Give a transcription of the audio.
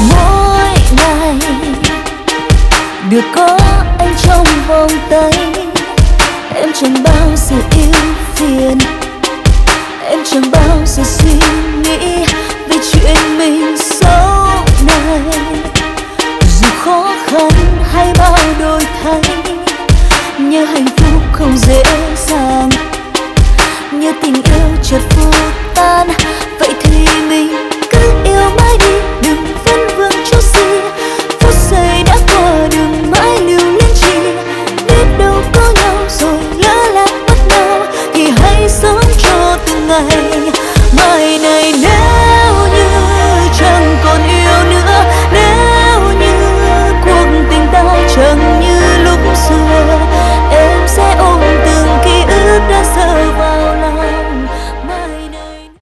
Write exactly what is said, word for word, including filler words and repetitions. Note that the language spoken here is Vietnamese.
Mỗi ngày được có anh trong vòng tay, em chẳng bao giờ yêu phiền, em chẳng bao giờ suy nghĩ về chuyện